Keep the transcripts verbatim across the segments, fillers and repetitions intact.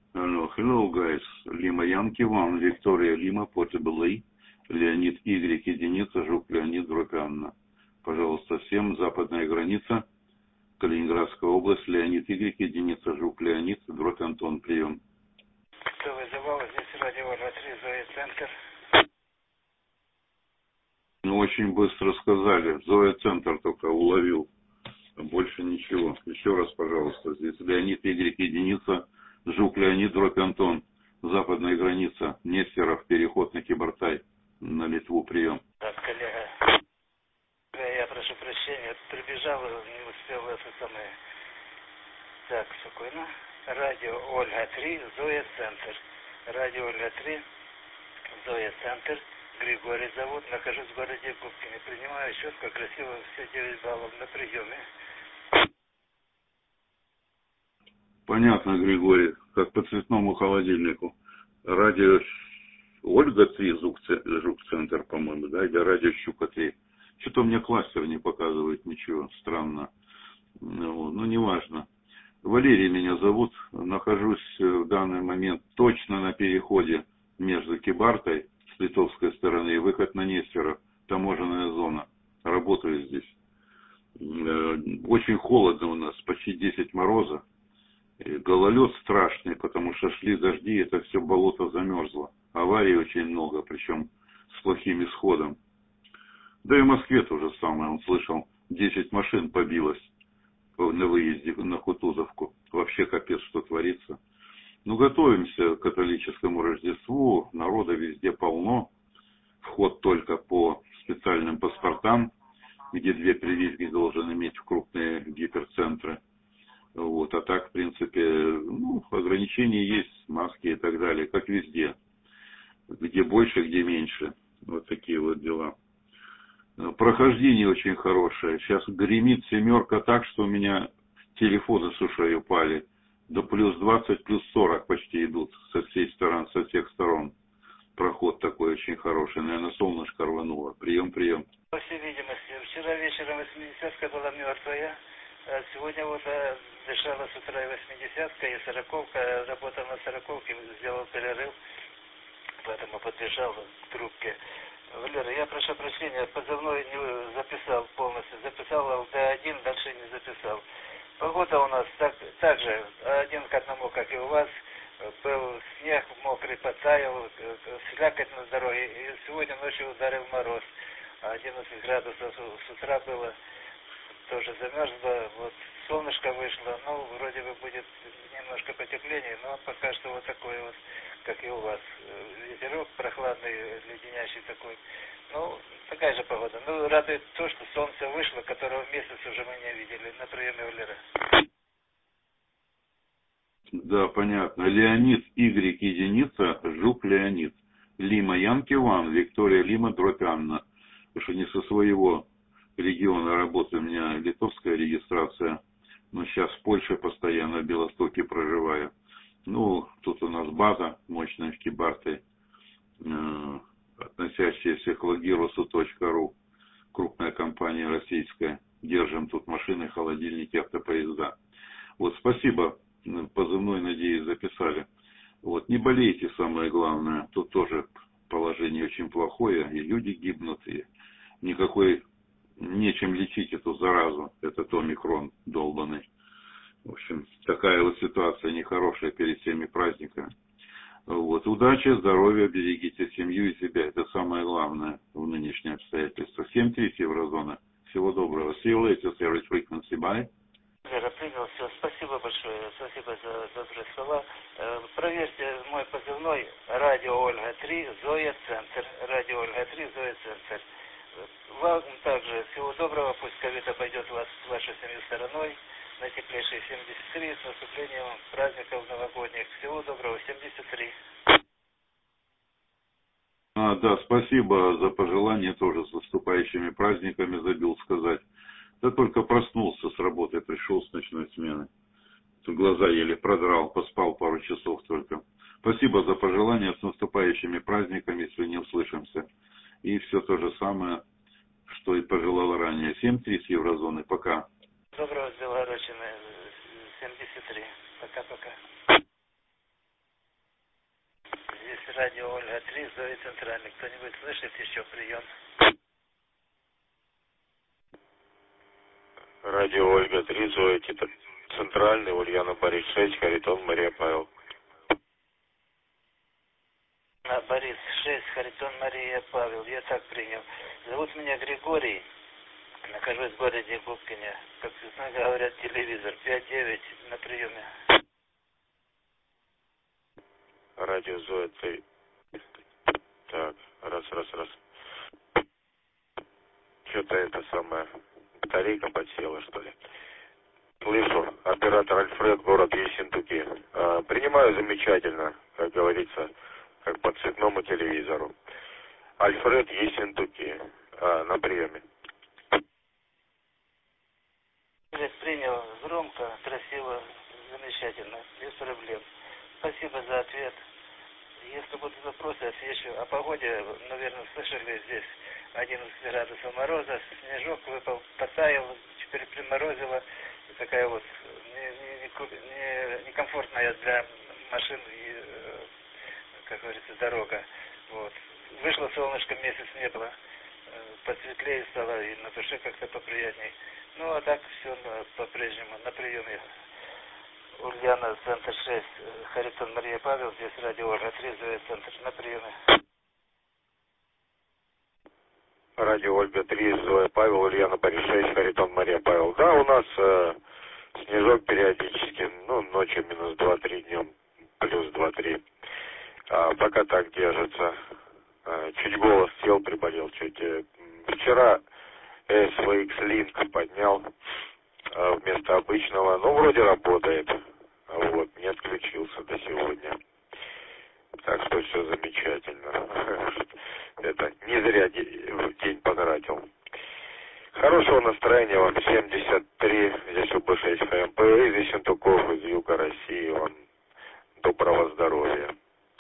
Hello, hello guys. Lima Yankee One, Victoria Lima, Portable A, Леонид Y, единица, Жук Леонид, дробь Анна. Пожалуйста, всем западная граница, Калининградская область, Леонид Y, единица, Жук Леонид, дробь Антон, прием. Кто вызывал? Здесь радио три, Зоя Центр. Ну, очень быстро сказали. Зоя Центр только уловил. Больше ничего. Еще раз, пожалуйста. Здесь Леонид Y, единица, Жук Леонид, дробь Антон. Западная граница. Нестеров, переход на Кибартай. На Литву, прием. Так, коллега. Я прошу прощения. Прибежал, не успел это самое. Так, спокойно. Радио Ольга три, Зоя Центр. Радио Ольга три, Зоя Центр. Григорий зовут. Нахожусь в городе Губкине. Принимаю четко, красиво, все девять баллов на приеме. Понятно, Григорий, как по цветному холодильнику. Радио Ольга три, Жук-центр, по-моему, да, или радио Щука три. Что-то мне кластер не показывает ничего, странно. Ну, ну, неважно. Валерий меня зовут, нахожусь в данный момент точно на переходе между Кибартой с литовской стороны и выход на Нестеров, таможенная зона. Работаю здесь. Очень холодно у нас, почти десять мороза. Гололед страшный, потому что шли дожди, это все болото замерзло. Аварий очень много, причем с плохим исходом. Да и в Москве то же самое, он слышал, десять машин побилось на выезде на Кутузовку. Вообще капец, что творится. Ну, готовимся к католическому Рождеству, народа везде полно. Вход только по специальным паспортам, где две прививки должен иметь в крупные гиперцентры. Вот, а так, в принципе, ну, ограничения есть, маски и так далее, как везде. Где больше, где меньше. Вот такие вот дела. Прохождение очень хорошее. Сейчас гремит семерка так, что у меня телефоны с ушей упали. До плюс двадцать, плюс сорок почти идут со всех сторон, со всех сторон. Проход такой очень хороший. Наверное, солнышко рвануло. Прием, прием. По всей видимости, вчера вечером восьмидесятка была мертвая. А сегодня вот дышала с утра и восьмидесятка, и сороковка. Работал на сороковке, сделал перерыв. Поэтому подбежал к трубке. Валера, я прошу прощения, позывной не записал полностью. Записал эл дэ один, дальше не записал. Погода у нас так, так же, один к одному, как и у вас. Был снег мокрый, подтаял, слякоть на дороге. И сегодня ночью ударил мороз. одиннадцать градусов с утра было. Тоже замерзло. Вот солнышко вышло. Ну, вроде бы будет немножко потепление, но пока что вот такое вот, как и у вас. Ветерок прохладный, леденящий такой. Ну, такая же погода. Ну, радует то, что солнце вышло, которого месяц уже мы не видели на приеме Валера. Да, понятно. Леонид Y, единица, Жук Леонид. Лима Янки Ван, Виктория Лима, дробь Анна. Потому что не со своего региона работы, у меня литовская регистрация. Но сейчас в Польше постоянно, в Белостоке проживаю. Ну, тут у нас база мощная в Кибарте, э, относящаяся к логирусу точка ру. Крупная компания российская. Держим тут машины, холодильники, автопоезда. Вот, спасибо. Позывной, надеюсь, записали. Вот, не болейте, самое главное. Тут тоже положение очень плохое, и люди гибнут, и никакой, нечем лечить эту заразу, этот омикрон долбанный. В общем, такая вот ситуация нехорошая перед всеми праздниками. Вот, удачи, здоровья, берегите семью и себя. Это самое главное в нынешние обстоятельства. семь три еврозона. Всего доброго. See you later, Service Frequency. Bye. Вера, принял все. Спасибо большое. Спасибо за добрые слова. Проверьте мой позывной. Радио Ольга три, Зоя Центр. Радио Ольга три, Зоя Центр. Вам также всего доброго. Пусть ковид обойдет вас, вашу семью стороной. На теплейшие семьдесят три. С наступлением праздников новогодних. Всего доброго. семьдесят три. А, да, спасибо за пожелание тоже с наступающими праздниками, забил сказать. Да только проснулся с работы, пришел с ночной смены. Глаза еле продрал, поспал пару часов только. Спасибо за пожелание, с наступающими праздниками, если не услышимся. И все то же самое, что и пожелал ранее. семь три с еврозоны. Пока. Доброго, с Белгородчины. семьдесят три. Пока-пока. радио Ольга три, Зоя Центральный. Кто-нибудь слышит еще прием? Радио Ольга три, Зоя Центральный, Ульяна Борис шесть, Харитон Мария Павел. Борис шесть, Харитон Мария Павел. Я так принял. Зовут меня Григорий. Нахожусь в городе Губкине. Как говорят, телевизор. пять девять на приеме. Радио Зоя три. Так, раз, раз, раз. Что-то это самое, батарейка подсела, что ли. Слышу, оператор Альфред, город Ессентуки. А, принимаю замечательно, как говорится, как по цветному телевизору. Альфред Ессентуки, а, на приеме. Принял громко, красиво, замечательно, без проблем. Спасибо за ответ. Если будут вопросы, отвечу. О погоде, наверное, слышали, здесь одиннадцать градусов мороза, снежок выпал, потаял, теперь приморозило. И такая вот некомфортная для машин и, как говорится, дорога. Вот. Вышло солнышко, месяц не было, посветлее стало и на душе как-то поприятней. Ну, а так все по-прежнему на приеме. Ульяна, центр шесть, Харитон Мария Павел, здесь радио Ольга три, Зоя Центр, на приеме. Радио Ольга три, Зоя Павел, Ульяна Борис шесть, Харитон Мария Павел. Да, у нас э, снежок периодически, ну, ночью минус два-три, днем плюс два-три. А пока так держится. А, чуть голос сел, приболел чуть. Вчера эс ви икс Link поднял а, вместо обычного. Ну, вроде работает. Вот, не отключился до сегодня. Так что все замечательно. Это не зря день потратил. Хорошего настроения вам. семьдесят три, здесь у бэ шесть эф эм пэ, из Ессентуков, из юга России. Вам доброго здоровья.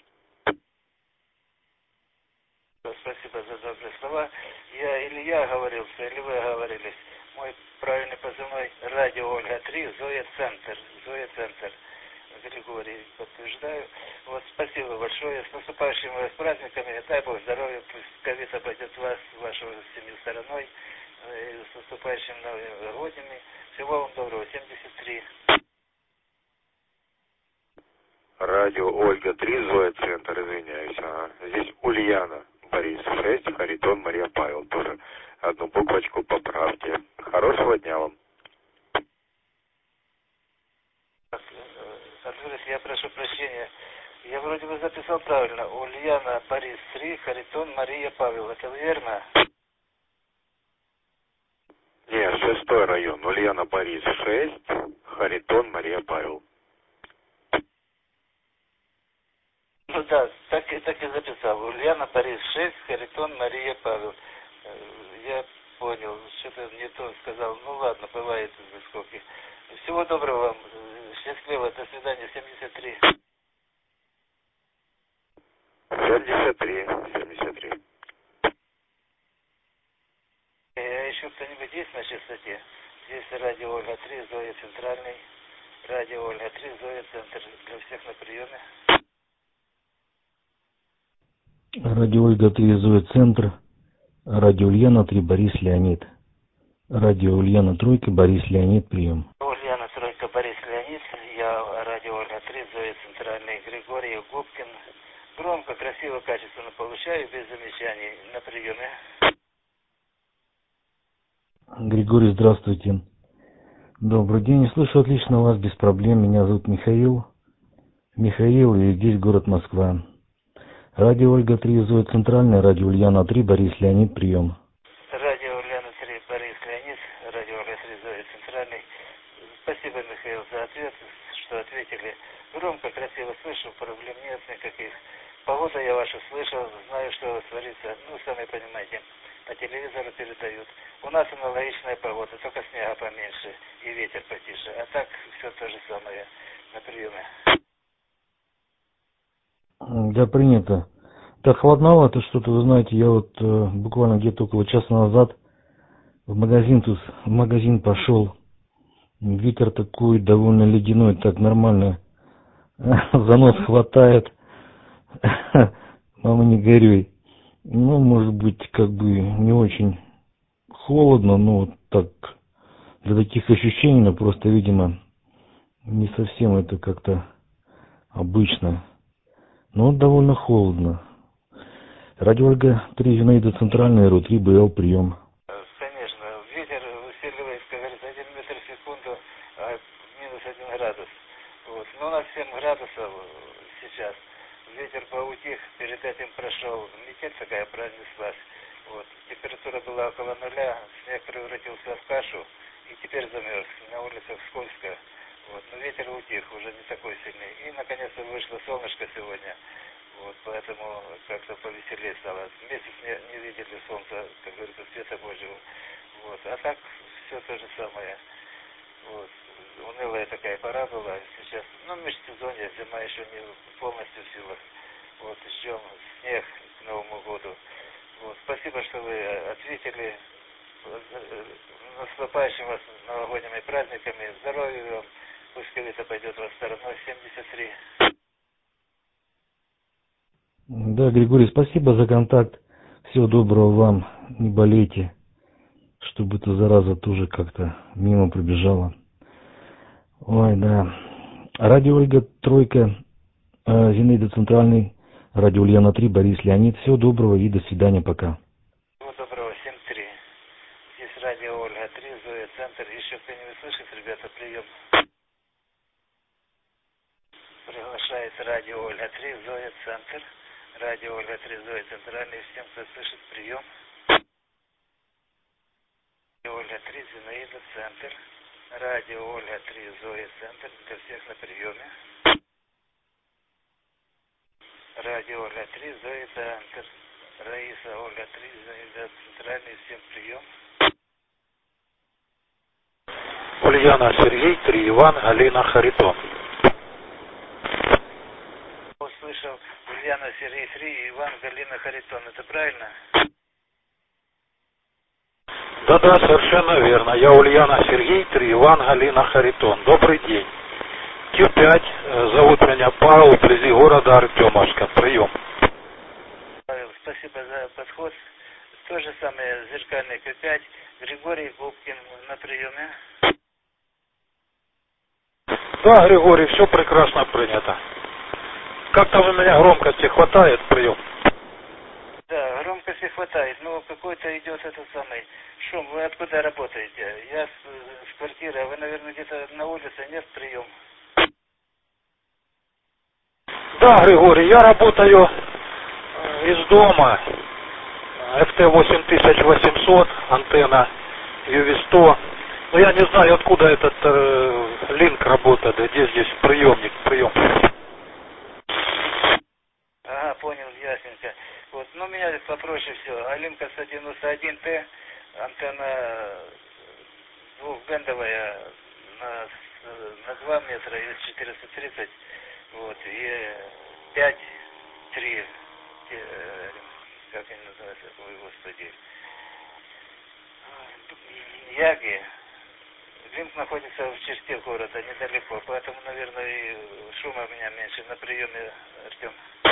Спасибо за добрые слова. Я Илья говорился, или вы говорились. Мой правильный позывной радио Ольга три, Зоя Центр. Зоя Центр. Григорий, подтверждаю. Вот, спасибо большое. С наступающими вас праздниками. Дай Бог здоровья. Пусть ковид обойдет вас, вашу семью стороной. И с наступающими новогодними. Всего вам доброго. семьдесят три. Радио Ольга три, Зоя Центр, извиняюсь. А, здесь Ульяна Борис шесть, Харитон Мария Павел. Тоже одну буквочку поправьте. Хорошего дня вам. Я прошу прощения. Я вроде бы записал правильно. Ульяна Борис три, Харитон Мария Павел. Это верно? Нет, шестой район. Ульяна Борис шесть, Харитон Мария Павел. Ну да, так и так и записал. Ульяна Борис шесть, Харитон Мария Павел. Я понял, что-то не то сказал. Ну ладно, бывает заскоки. Всего доброго вам. Счастливо. До свидания. семьдесят три. семьдесят три. семьдесят три. А еще кто-нибудь есть на частоте? Здесь радио Ольга три, Зоя Центральный. Радио Ольга три, Зоя Центр. Для всех на приеме. Радио Ольга три, Зоя Центр. Радио Ульяна три, Борис Леонид. Радио Ульяна Тройка, Борис Леонид, прием. Ульяна Тройка, Борис Леонид. Я радио Ольга три, Зоя Центральный, Григорий Губкин. Громко, красиво, качественно получаю, без замечаний. На приеме. Григорий, здравствуйте. Добрый день. Слышу отлично вас, без проблем. Меня зовут Михаил. Михаил, и здесь город Москва. Радио Ольга три, Зоя Центральная, радио Ульяна три, Борис Леонид, прием. Радио Ульяна три, Борис Леонид, радио Ольга три, Зоя Центральный. Спасибо, Михаил, за ответ, что ответили. Громко, красиво слышу, проблем нет никаких. Погода я вашу слышал, знаю, что у вас творится. Ну, сами понимаете, по телевизору передают. У нас аналогичная погода, только снега поменьше и ветер потише. А так все то же самое на приеме. Да, принято. Так холодновато что-то, вы знаете, я вот э, буквально где-то около часа назад в магазин тут, в магазин пошел. Ветер такой довольно ледяной, так нормально. За нос хватает. Мама, не горюй. Ну, может быть, как бы не очень холодно, но вот так, для таких ощущений, но просто, видимо, не совсем это как-то обычно. Но довольно холодно. Радио Ольга три, Зинаида Центральная, РУ три, БЛ, прием. Конечно, ветер усиливается, как говорится, один метр в секунду, а минус один градус. Вот. Но у нас семь градусов сейчас. Ветер поутих, перед этим прошел метель такая, пронеслась. Вот. Температура была около нуля, снег превратился в кашу и теперь замерз. На улицах скользко. Вот. Но ветер утих, уже не такой сильный. И наконец-то вышло солнышко сегодня. Вот, поэтому как-то повеселее стало. Месяц не, не видели солнца, как говорится, света Божьего. Вот. А так все то же самое. Вот. Унылая такая пора была. Сейчас, ну, межсезонье, зима еще не полностью в силах. Вот, ждем снег к Новому году. Вот. Спасибо, что вы ответили. С наступающими вас новогодними праздниками. Здоровья вам. Пусть ковид обойдет вас стороной. семьдесят три. Да, Григорий, спасибо за контакт. Всего доброго вам. Не болейте. Чтобы эта зараза тоже как-то мимо пробежала. Ой, да. Радио Ольга, тройка, э, Зинаида Центральный, радио Ульяна три, Борис Леонид. Всего доброго и до свидания, пока. Всего доброго, семь три. Здесь радио Ольга три, Зоя, Центр. Еще кто-нибудь слышит, ребята, прием. Приглашается радио Ольга три, Зоя, Центр. Радио Ольга три, Зоя, Центральный. Всем, кто слышит, прием. Радио Ольга три, Зинаида, Центр. Радио Ольга три, Зоя, Центр. Для всех на приеме. Радио Ольга три, Зоя, Центр. Раиса, Ольга три, Зинаида, Центральный. Всем прием. Ульяна, Сергей, три, Иван, Алина, Харитон. Услышал Ульяна, Сергей, три, Иван, Галина, Харитон. Это правильно? Да-да, совершенно верно. Я Ульяна, Сергей, три, Иван, Галина, Харитон. Добрый день. Q пять, зовут меня Павел, вблизи города Артемовска. Прием. Павел, спасибо за подход. То же самое, зеркальный Q пять. Григорий Губкин на приеме. Да, Григорий, все прекрасно принято. Как там у меня громкости хватает? Прием. Да, громкости хватает, но какой-то идет этот самый шум. Вы откуда работаете? Я с, с квартиры, а вы, наверное, где-то на улице, нет, прием? Да, Григорий, я работаю из дома. эф тэ восемь тысяч восемьсот, антенна ю ви сто. Но я не знаю, откуда этот э, линк работает, где здесь приемник, прием. Ага, понял, ясненько. Вот, ну, у меня попроще все. Алинка сто девяносто один Т, антенна двухбендовая на, на два метра и четыреста тридцать. Вот, и пять три, как они называются, ой, господи, Яги. Линк находится в черте города, недалеко, поэтому, наверное, и шума у меня меньше. На приеме, Артем.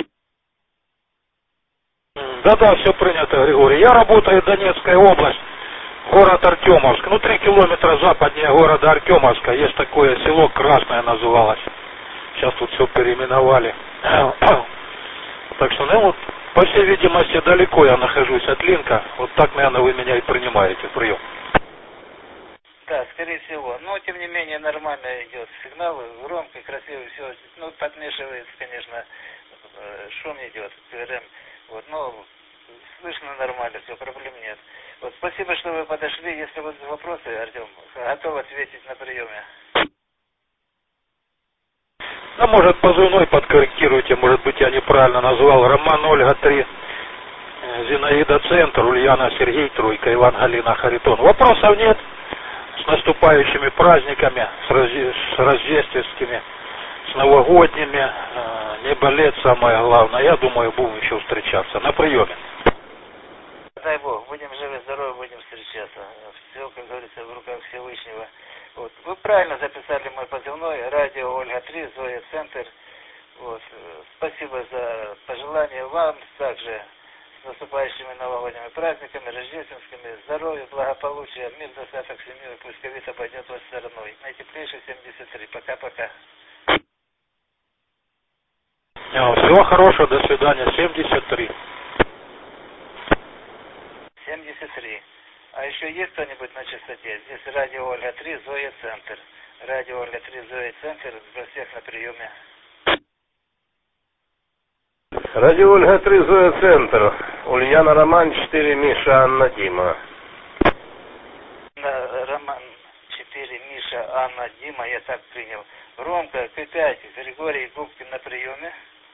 Да-да, все принято, Григорий. Я работаю в Донецкая область, город Артемовск. Ну, три километра западнее города Артемовска. Есть такое село, Красное называлось. Сейчас тут все переименовали. Так что, ну, вот, по всей видимости, далеко я нахожусь от линка. Вот так, наверное, вы меня и принимаете. Прием. Да, скорее всего. Но, тем не менее, нормально идет сигнал. Громко, красиво, все. Ну, подмешивается, конечно, шум идет, ПРМ. Вот, но слышно нормально, все, проблем нет. Вот, спасибо, что вы подошли. Если будут вопросы, Артем, готов ответить на приеме. Ну, может, позывной подкорректируйте, может быть, я неправильно назвал. Роман, Ольга, три, Зинаида, Центр, Ульяна, Сергей, тройка, Иван, Галина, Харитон. Вопросов нет. С наступающими праздниками, с, разъ... с рождественскими, с новогодними. Не болеть, самое главное. Я думаю, будем еще встречаться. На приеме. Дай Бог, будем живы, здоровы, будем встречаться. Все, как говорится, в руках Всевышнего. Вот. Вы правильно записали мой позывной. Радио Ольга три, Зоя, Центр. Вот. спасибо за пожелания вам также. С наступающими новогодними праздниками, рождественскими, здоровья, благополучия, мир, достаток, семью, и пусть ковид обойдет вас стороной. Наитеплейший семьдесят три. Пока-пока. Всего хорошего, до свидания. семьдесят три. семьдесят три. А еще есть кто-нибудь на частоте? Здесь радио Ольга три, Зоя Центр. Радио Ольга три, Зоя Центр. Для всех на приеме. Радио Ольга три, Зоя Центр. Ульяна Роман четыре, Миша Анна Дима. Роман четыре, Миша Анна Дима, я так принял. Ромка, К пять, Григорий Губкин на приеме.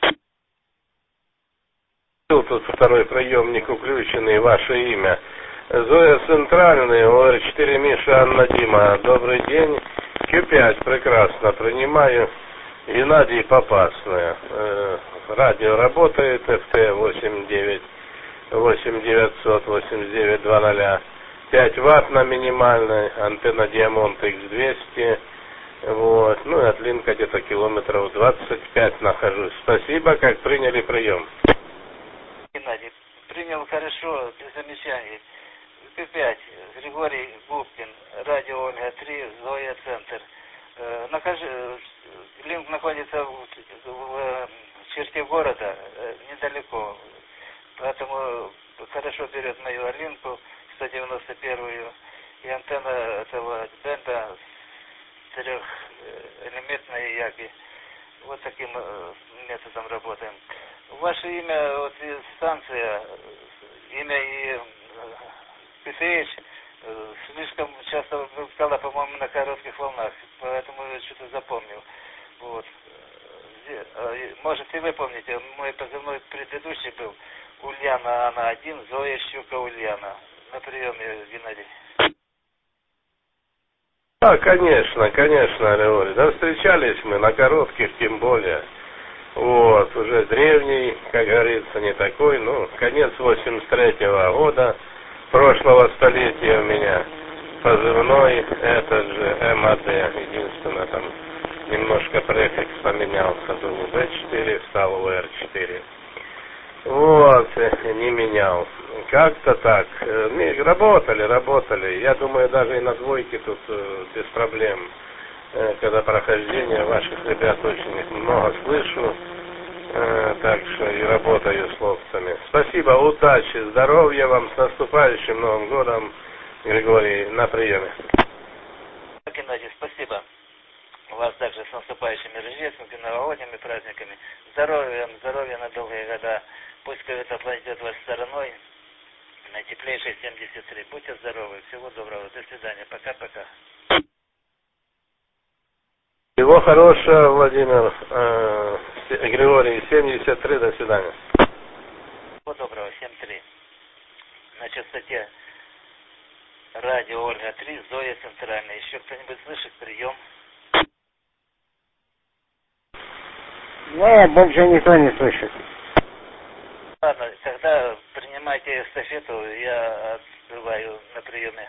Тут второй приемник включенный, ваше имя. Зоя Центральный, ОР четыре, Миша Анна Дима. Добрый день. К пять, прекрасно принимаю. Геннадий Попасная. Радио работает, эф тэ восемь девять восемь девятьсот восемьдесят девять два ноль. пять ватт на минимальной, антенна Диамонт икс двести. Вот. Ну и от линка где-то километров двадцать пять нахожусь. Спасибо, как приняли прием. Геннадий, принял хорошо, без замечаний. К пять, Григорий Губкин, радио Ольга три, Зоя Центр. Э, нахожу, линк находится в, в, в черте города, э, недалеко. Поэтому хорошо берет мою Алинку, сто девяносто первую, и антенна этого бенда трехэлементной яги. Вот таким методом работаем. Ваше имя, вот и станция, имя и пи ти эйч слишком часто стало, по-моему, на коротких волнах, поэтому я что-то запомнил. Вот. Может, и вы помните, мой позывной предыдущий был Ульяна Анна один, Зоя Щука Ульяна. На приеме, Геннадий. Да, конечно, конечно, Григорий. Да, встречались мы на коротких, тем более. Вот, уже древний, как говорится, не такой, ну, конец восемьдесят третьего года, прошлого столетия у меня. Позывной, этот же, эм а дэ, единственное, там немножко префикс поменялся, был вэ четыре, стал вэ эр четыре. Вот, не менял. Как-то так. Мы работали, работали. Я думаю, даже и на двойке тут без проблем. Когда прохождение ваших ребят очень много слышу. Так что и работаю с ловцами. Спасибо, удачи, здоровья вам, с наступающим Новым годом, Григорий, на приеме. Геннадий, спасибо. Вас также с наступающими рождественскими, новогодними праздниками. Здоровья, здоровья на долгие года. Пусть ковид обойдет вас стороной. На теплейшей семьдесят три. Будьте здоровы. Всего доброго. До свидания. Пока-пока. Всего хорошего, Владимир. Э, Григорий, семьдесят три. До свидания. Всего доброго. семь три. На частоте радио Ольга три, Зоя Центральная. Еще кто-нибудь слышит? Прием. Нет, больше никто не слышит. Ладно, тогда принимайте эстафету, я открываю на приеме.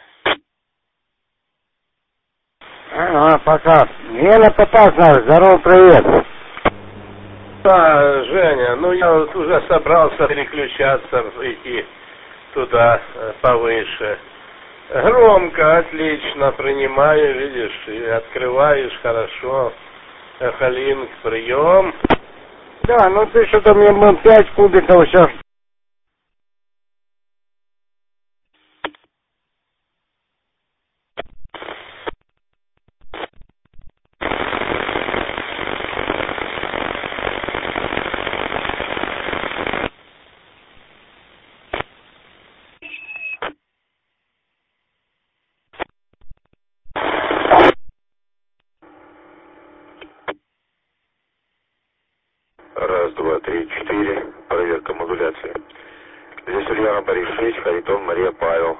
Ага, пока. Елена Попасная, здорово, привет. Да, Женя, ну я вот уже собрался переключаться, идти туда повыше. Громко, отлично, принимаю, видишь, и открываешь хорошо. Эхолинк, прием. Да, ну ты что-то мне мы пять кубиков сейчас. Раз, два, три, четыре. Проверка модуляции. Здесь Ульяна Борис шесть, Харитон Мария Павел.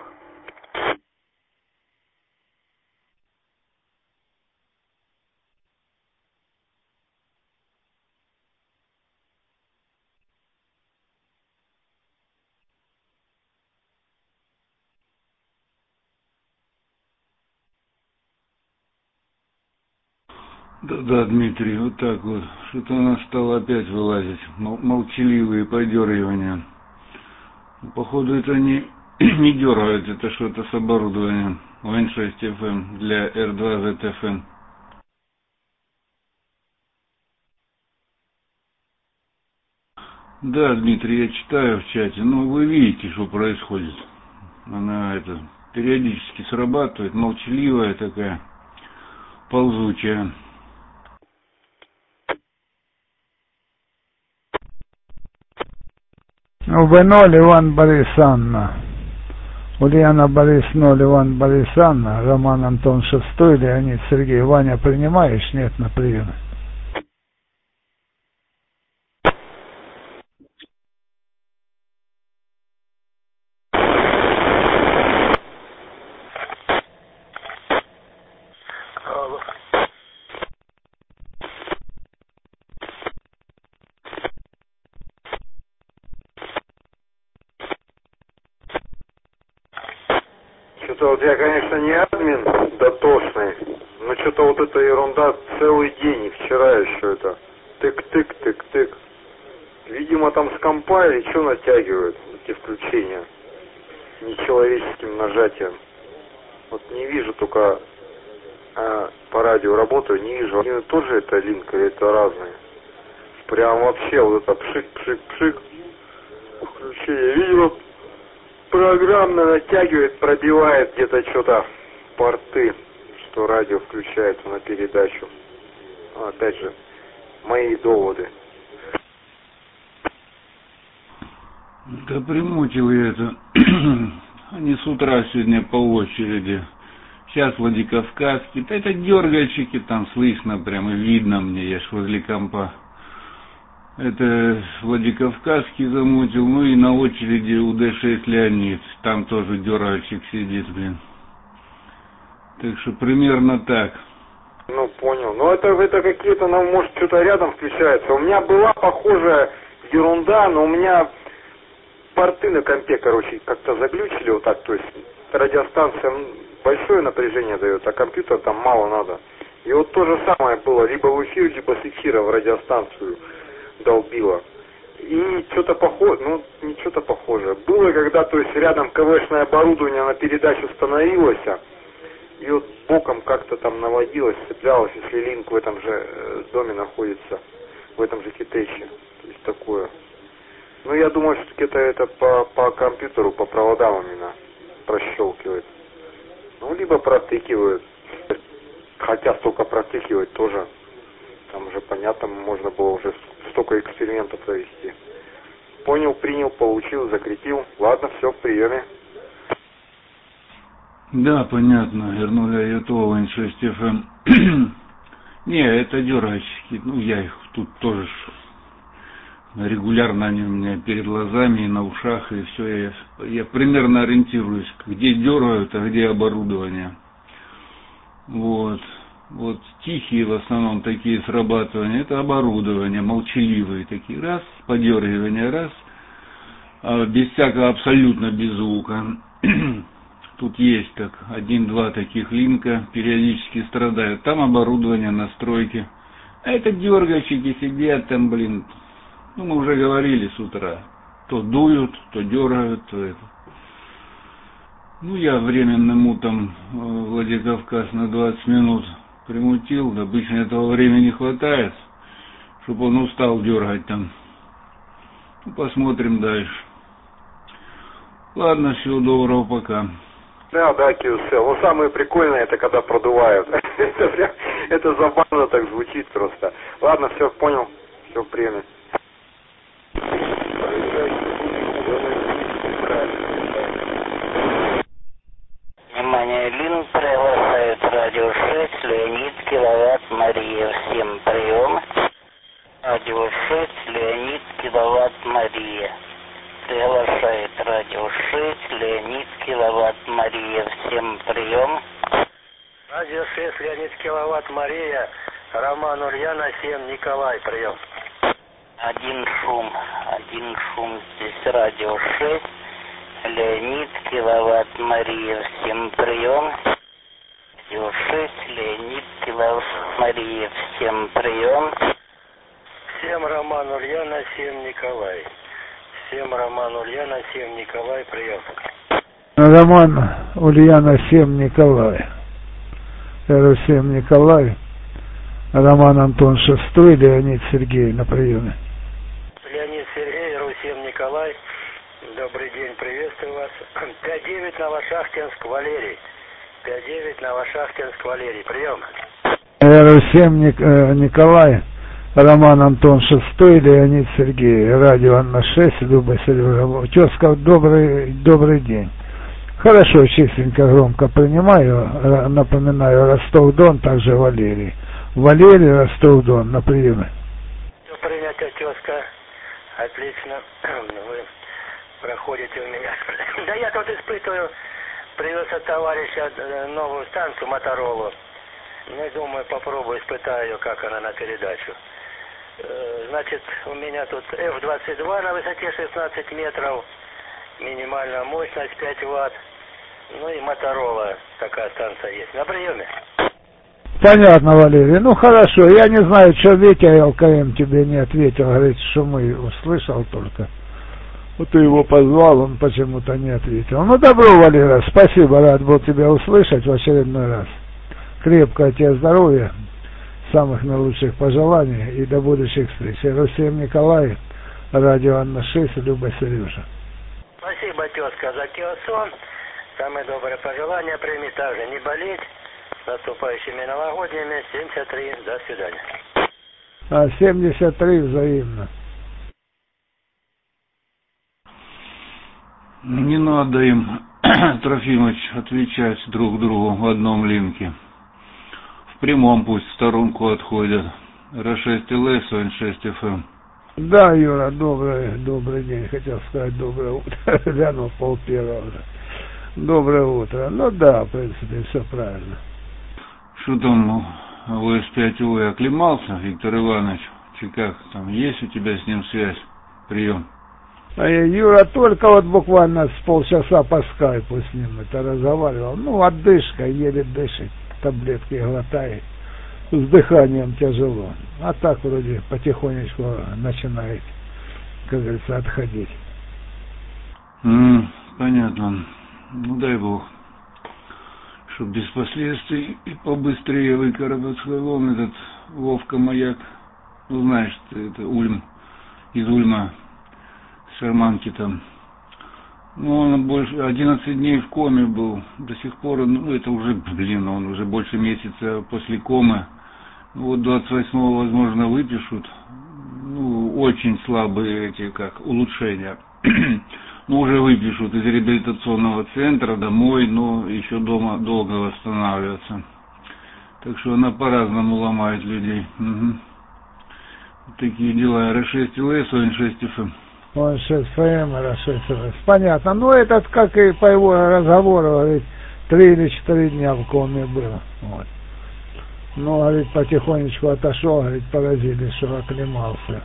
Да-да, Дмитрий, вот так вот. Что-то она стала опять вылазить. Мол- молчаливые подергивания. Походу, это не, не дергают, это что-то с оборудованием. Вайн шесть эф эм для эр два зет эф эм. Да, Дмитрий, я читаю в чате. Ну, вы видите, что происходит. Она это периодически срабатывает, молчаливая такая, ползучая. Ну, вы ноль, Иван Борис Анна. Ульяна Борис ноль, Иван Борис Анна, Роман Антон шестой, Леонид Сергей. Ваня, принимаешь? Нет, на приеме. Алло. Что-то вот я, конечно, не админ дотошный, но что-то вот эта ерунда целый день, и вчера еще это тык-тык-тык-тык. Видимо, там с компа или что натягивают эти включения нечеловеческим нажатием. Вот не вижу только а, по радио работаю, не вижу. Один и тот же это линк или это разные? Прям вообще вот это пшик-пшик-пшик включение. Видимо, программно натягивает, пробивает где-то что-то порты, что радио включается на передачу. Ну, опять же, мои доводы. Да примутил я это. Они с утра сегодня по очереди. Сейчас Владикавказский. Да это дергальщики там слышно, прямо видно мне, я ж возле компа. Это Владикавказский замутил, ну и на очереди у дэ шесть Леонид. Там тоже дергальщик сидит, блин. Так что примерно так. Ну, понял. Ну, это, это какие-то, ну, может, что-то рядом включается. У меня была похожая ерунда, но у меня порты на компе, короче, как-то заглючили вот так. То есть радиостанция большое напряжение дает, а компьютер там мало надо. И вот то же самое было, либо в эфир, либо с эфира в радиостанцию долбило. И что-то похоже, ну, не что-то похожее. Было, когда, то есть, рядом КВшное оборудование на передачу становилось, и вот боком как-то там наводилось, цеплялось, если линк в этом же э, доме находится, в этом же китэче. То есть такое. Ну, я думаю, что это, это по, по компьютеру, по проводам именно прощелкивает. Ну, либо протыкивают. Хотя столько протыкивать тоже. Там уже понятно, можно было уже столько экспериментов провести. Понял, принял, получил, закрепил. Ладно, все, в приеме. Да, понятно, вернули Ютова Вайн шесть эф эм. Не, это дергальщики. Ну, я их тут тоже регулярно, они у меня перед глазами и на ушах, и все. Я, я примерно ориентируюсь, где дергают, а где оборудование. Вот. Вот тихие в основном такие срабатывания, это оборудование, молчаливые такие, раз, подергивание, раз, а без всякого, абсолютно без звука. Тут есть так, один-два таких линка, периодически страдают, там оборудование, настройки. А это дергальщики сидят там, блин, ну мы уже говорили с утра, то дуют, то дергают, то это. Ну я временным мутом Владикавказ на двадцать минут примутил, обычно этого времени хватает, чтобы он устал дергать там. Ну, посмотрим дальше. Ладно, всего доброго, пока. Да, да, Киусел. Ну, самое прикольное, это когда продувают. это, прям, это забавно так звучит просто. Ладно, все, понял. Все в приеме. Внимание, Лин приглашает радио шесть, Леонид, киловатт, Мария. Всем прием. Радио шесть, Леонид, киловатт, Мария. Приглашает радио шесть, Леонид, киловатт, Мария. Всем прием. Радио шесть, Леонид, киловатт, Мария. Роман Ульяна, семь, Николай, прием. Один шум, один шум. Здесь радио шесть, Леонид, киловатт, Мария. Всем прием. радио шесть, Леонид Килават Мария. Всем прием. Всем Роман Ульяна, семь Николай. Всем Роман Ульяна, семь Николай, прием. Роман Ульяна, семь Николай. эр семь Николай. Роман Антон шестой, Леонид Сергей на приеме. Леонид Сергей, эр семь Николай. Добрый день, приветствую вас. пять девять Новошахтинск, Валерий. пять девять Новошахтинск, Валерий, прием. эр семь Ник, э, Николай. Роман Антон шестой, Леонид Сергей. Радио Анна шесть, Люба Сережа. Тезка, добрый, добрый день. Хорошо, чистенько, громко принимаю. Напоминаю, Ростов-Дон, также Валерий. Валерий, Ростов-Дон, на приеме. Все принято, тезка. Отлично. Вы проходите у меня. Да я тут испытываю. Привез от товарища новую станцию Моторолу. Ну, думаю, попробую, испытаю ее, как она на передачу. Значит, у меня тут эф двадцать два на высоте шестнадцать метров. Минимальная мощность пять ватт. Ну и Моторола, такая станция есть. На приеме. Понятно, Валерий. Ну хорошо, я не знаю, что Витя эл ка эм тебе не ответил. Говорит, что мы услышал только. Вот ты его позвал, он почему-то не ответил. Ну добро, Валера, спасибо, рад был тебя услышать в очередной раз. Крепкого тебе здоровья, самых наилучших пожеланий и до будущих встреч. эр семь Николай, радио Анна шесть, Люба Сережа. Спасибо, тезка, за киосон. Самые добрые пожелания прими. Также не болеть. С наступающими новогодними. семьдесят три. До свидания. А семьдесят три взаимно. Не надо им, Трофимович, отвечать друг другу в одном линке. В прямом пусть в сторонку отходят. эр шесть эл эс, эн шесть эф эм. Да, Юра, добрый, добрый день. Хотел сказать доброе утро. Глянул пол первого уже. Доброе утро. Ну да, в принципе, все правильно. Что там, о эс пять ой оклемался, Виктор Иванович? Чи как там, есть у тебя с ним связь? Прием. А я, Юра, только вот буквально с полчаса по скайпу с ним это разговаривал. Ну, отдышка, еле дышит, таблетки глотает. С дыханием тяжело. А так вроде потихонечку начинает, как говорится, отходить. Mm, понятно. Ну дай бог, чтоб без последствий и побыстрее выкарабкался вон этот Вовка Маяк. Ну знаешь, это Ульм, из Ульма, Шарманки там. Ну он больше одиннадцать дней в коме был. До сих пор, ну это уже, блин, он уже больше месяца после комы. Вот двадцать восьмого, возможно, выпишут. Ну, очень слабые эти, как, улучшения. Ну, уже выпишут из реабилитационного центра домой, но еще дома долго восстанавливаться. Так что она по-разному ломает людей. Угу. Вот такие дела. эр шесть эл эс, эн шесть эф эм. эн шесть эф эм, эр шесть эл эс. Понятно. Ну, этот, как и по его разговору, говорит, три или четыре дня в коме было. Вот. Ну, говорит, потихонечку отошел, говорит, поразили, что оклемался.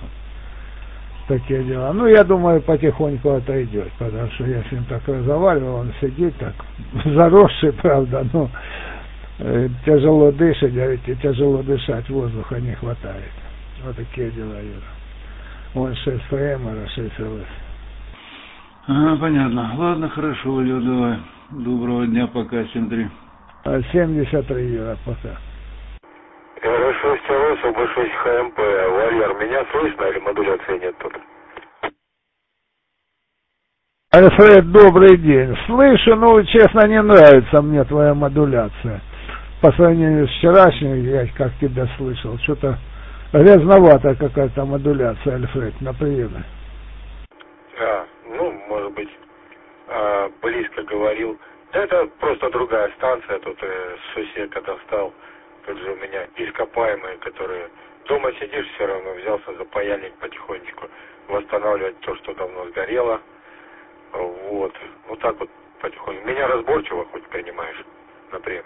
Такие дела. Ну, я думаю, потихоньку отойдет, потому что я с ним так разговаривал, он сидит так, заросший, правда, но э, тяжело дышать, говорит, и тяжело дышать, воздуха не хватает. Вот такие дела, Юра. эн шесть эф эм, эр шесть эл эс. Ага, понятно. Ладно, хорошо, Валер, давай. Доброго дня, пока, семь три. семьдесят три, Юра, пока. эр шесть эл эс, о бэ шесть ха эм пэ. Валер, меня слышно или модуляции нет тут? Альфред, добрый день. Слышу, ну, честно, не нравится мне твоя модуляция. По сравнению с вчерашней, я как тебя слышал, что-то грязноватая какая-то модуляция, Альфред, на приеме. А, ну, может быть, а, близко говорил. Да это просто другая станция, тут э, сосед когда встал. Тут же у меня ископаемые, которые... Дома сидишь, все равно взялся за паяльник потихонечку восстанавливать то, что давно сгорело. Вот. Вот так вот потихоньку. Меня разборчиво хоть принимаешь, например.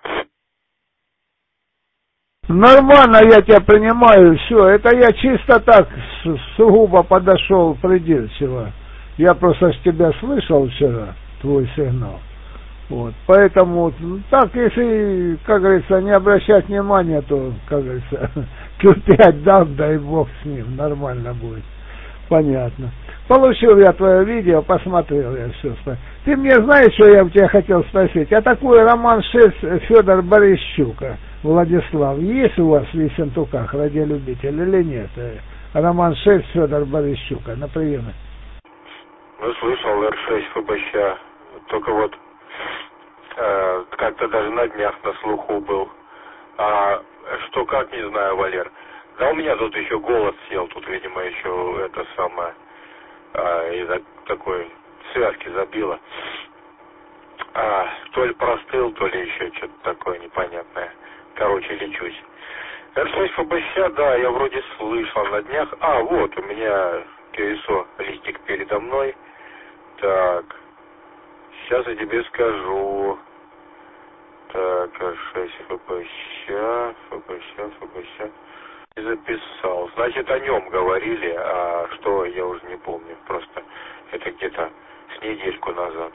Нормально, я тебя принимаю, все. Это я чисто так, сугубо подошел придирчиво. Я просто с тебя слышал вчера, твой сигнал. Вот, поэтому, так, если, как говорится, не обращать внимания, то, как говорится, кью пять дам, дай бог с ним, нормально будет. Понятно. Получил я твое видео, посмотрел я все. Ты мне знаешь, что я у тебя хотел спросить? А такой роман шесть Федор Борищука, Владислав, есть у вас в Ессентуках, радиолюбитель, или нет? Роман шесть Федор Борищука на приеме. Ну, слышал, эр шесть ФБЩ, только вот э, как-то даже на днях на слуху был. А что, как, не знаю, Валер. Да у меня тут еще голос сел, тут, видимо, еще это самое, а, из-за такой связки забило. А, то ли простыл, то ли еще что-то такое непонятное. Короче, лечусь. эр шесть ФБЩ, да, я вроде слышал на днях. А, вот, у меня КСО листик передо мной. Так, сейчас я тебе скажу. Так, эр шесть ФБЩ, ФБЩ, ФБЩ. И записал. Значит, о нем говорили, а что, я уже не помню. Просто это где-то с недельку назад.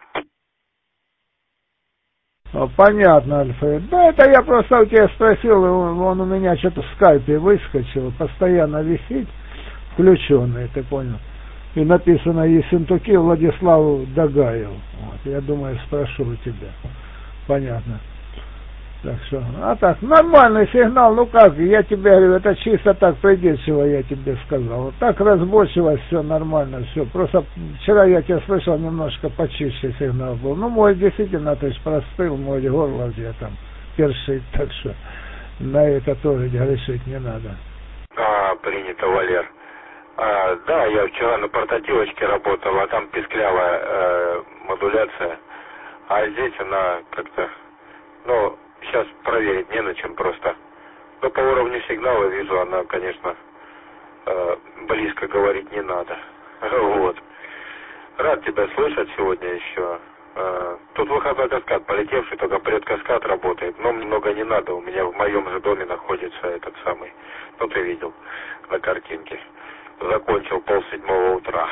Понятно, Альфред. Да, это я просто у тебя спросил, он, он у меня что-то в скайпе выскочил, постоянно висит, включенный, ты понял. И написано Ессентуки Владиславу Дагаев. Вот, я думаю, спрошу у тебя. Понятно. Так что, а так, нормальный сигнал, ну как, я тебе говорю, это чисто так придирчиво я тебе сказал. Так разборчиво, все нормально, все. Просто вчера я тебя слышал, немножко почище сигнал был. Ну, мой действительно, ты ж простыл, мой горло где там першит, так что на это тоже грешить не надо. А, принято, Валер. А, да, я вчера на портативочке работал, а там писклявая э, модуляция. А здесь она как-то, ну, сейчас проверить не на чем просто. Но по уровню сигнала вижу, она, конечно, э, близко говорить не надо. Вот. Рад тебя слышать сегодня еще. Э, тут выходной каскад полетевший, только предкаскад работает. Но много не надо, у меня в моем же доме находится этот самый. Ну, ты видел на картинке. Закончил полседьмого утра.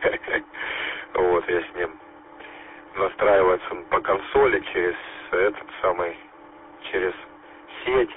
Вот, я с ним. Настраивается он по консоли через этот самый, через сеть.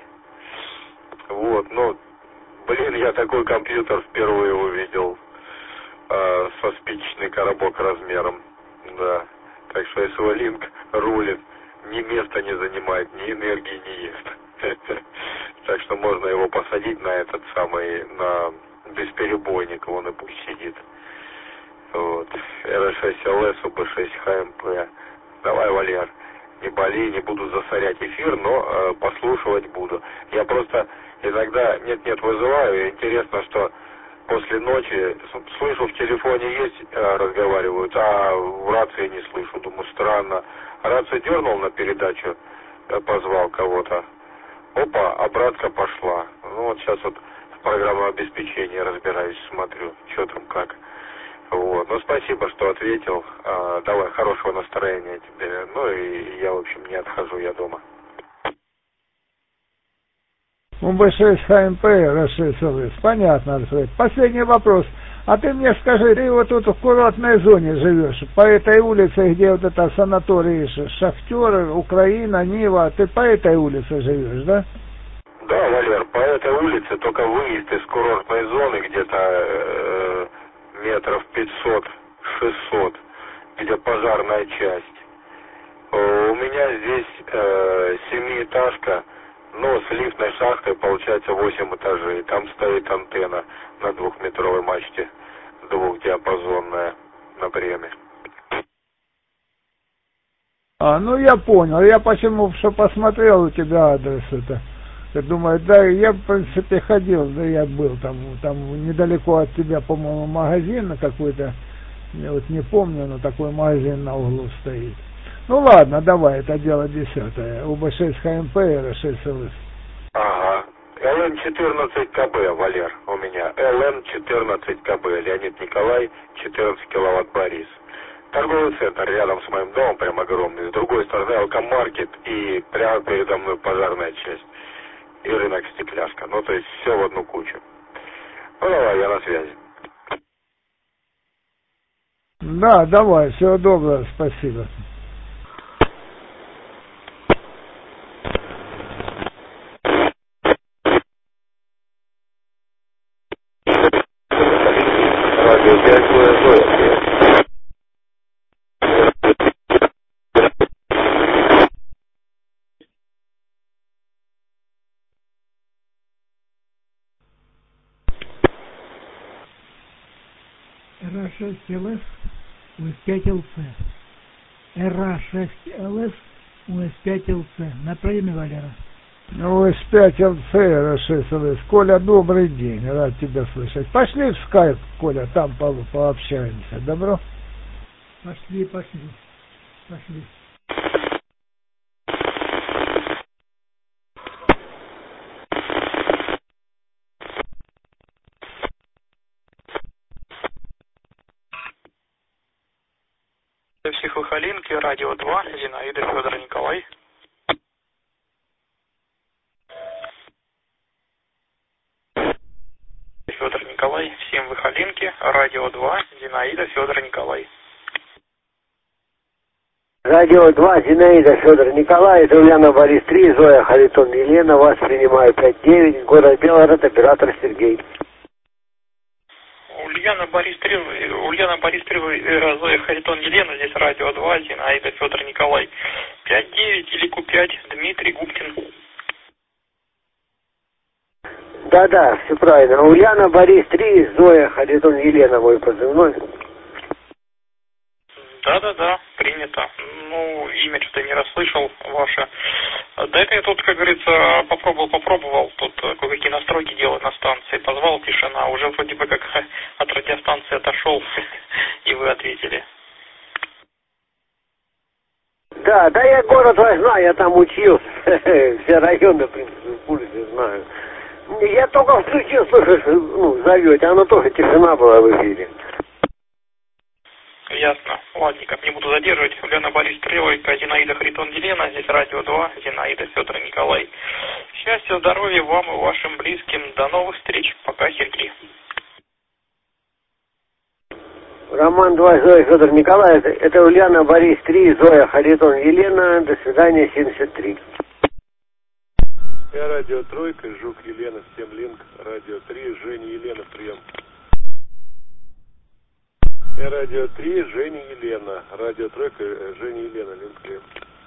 Вот, ну, блин, я такой компьютер впервые увидел э, со спичечный коробок размером. Да. Так что эс ви Link рулит, ни места не занимает, ни энергии не ест. Так что можно его посадить на этот самый, на бесперебойник, он и пусть сидит. Вот. эр шесть эл эс, у бэ шесть ха эм пэ. Давай, Валер, не боли, не буду засорять эфир, но э, послушивать буду. Я просто иногда нет-нет вызываю, и интересно, что после ночи слышу, в телефоне есть, э, разговаривают, а в рации не слышу. Думаю, странно. Рацию дернул на передачу, э, позвал кого-то. Опа, обратка пошла. Ну вот сейчас вот в программном обеспечении разбираюсь, смотрю, что там как. Вот. Ну, спасибо, что ответил. А, давай, хорошего настроения тебе. Ну, и я, в общем, не отхожу, я дома. у бэ шесть ха эм пэ, эр шесть эл эс. Понятно, Альфред. Последний вопрос. А ты мне скажи, ты вот тут в курортной зоне живешь, по этой улице, где вот это санаторий Шахтер, Украина, Нива, ты по этой улице живешь, да? Да, Валер, по этой улице только выезд из курортной зоны где-то э, метров пятьсот-шестьсот, где пожарная часть. У меня здесь э, семиэтажка, но с лифтной шахтой получается восемь этажей. Там стоит антенна на двухметровой мачте, двухдиапазонная, на приеме. А, ну я понял. Я почему, что посмотрел у тебя адрес это. Я думаю, да, я в принципе ходил, да, я был там, там недалеко от тебя, по-моему, магазин какой-то, я вот не помню, но такой магазин на углу стоит. Ну ладно, давай, это дело десятое. у бэ шесть ха эм пэ, эр шесть эл эс. Ага. эл эн четырнадцать ка бэ, Валер, у меня. эл эн четырнадцать ка бэ, Леонид Николай, четырнадцать киловатт Борис. Торговый центр рядом с моим домом, прям огромный. С другой стороны алкомаркет и прямо передо мной пожарная часть. И рынок стекляшка. Ну, то есть все в одну кучу. Ну, давай, я на связи. Да, давай, всего доброго, спасибо. Радио пять Зоя, Зоя, привет. эр а шесть эл эс у эс пять эл си. эр а шесть эл эс у эс пять эл си. На приеме, Валера. у эс пять эл си, эр а шесть эл эс. Коля, добрый день, рад тебя слышать. Пошли в скайп, Коля, там по пообщаемся. Добро? Пошли, пошли, пошли. Психохолинки, радио два, Зинаида, Федор, Николай. Федор, Николай, всем Выхолинки, радио два, Зинаида, Федор, Николай. Радио два, Зинаида, Федор, Николай, это Ульяна, Борис три, Зоя, Харитон, Елена, вас принимаю пять девять, город Белгород, оператор Сергей. Ульяна, Борис три, Ульяна, Борис три, Зоя, Харитон, Елена, здесь радио два, Зинаида, Федор, Николай. пять девять или Ку пять, Дмитрий Губкин. Да-да, все правильно. Ульяна, Борис три, Зоя, Харитон, Елена, мой позывной. Да-да-да, принято. Ну, имя что-то не расслышал ваше. Да это я тут, как говорится, попробовал, попробовал. Тут кое-какие настройки делать на станции. Позвал, тишина. Уже вроде бы как от радиостанции отошел, и вы ответили. Да, да я город ваш знаю, я там учился. Все районы, в принципе, в курсе знаю. Я только включил, слышишь, ну, зовете, оно тоже тишина была в эфире. Ясно. Ладненько, не буду задерживать. Ульяна, Борис Трелойка, Зинаида, Харитон, Елена. Здесь радио два, Зинаида, Федор, Николай. Счастья, здоровья вам и вашим близким. До новых встреч. Пока, Сергей. Роман два, Зоя, Федор, Николай. Это, это Ульяна, Борис три, Зоя, Харитон, Елена. До свидания, семьдесят три. Я радио Тройка, Жук, Елена, всем линк. Радио три, Женя, Елена, прием. Я радио три, Женя, Елена. Радио Тройка, Женя, Елена, линк, прием.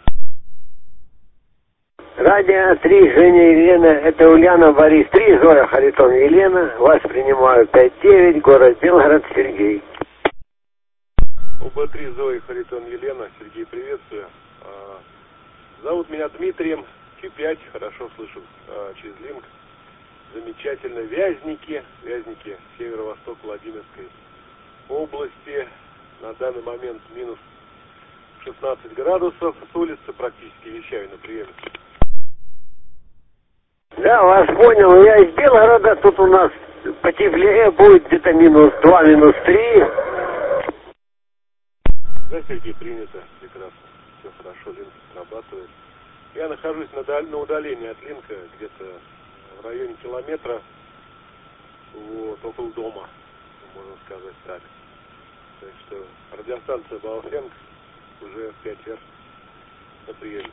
Радио три, Женя, Елена. Это Ульяна, Борис три, Зоя, Харитон, Елена. Вас принимаю пять девять, город Белгород, Сергей. У Бэ три, Зоя, Харитон, Елена. Сергей, приветствую. Зовут меня Дмитрием. Ку пять, хорошо слышу а, через линк. Замечательно. Вязники, Вязники, северо-восток Владимирской области. На данный момент минус шестнадцать градусов. С улицы практически вещаю на приеме. Да, вас понял. Я из Белгорода. Тут у нас потеплее будет где-то минус два, минус три. Да, Сергей, принято. Прекрасно. Все хорошо, линк срабатывает. Я нахожусь на, даль... на удалении от линка, где-то в районе километра, вот, около дома, можно сказать так. Так что радиостанция Бауфенг уже в пять раз на приеме.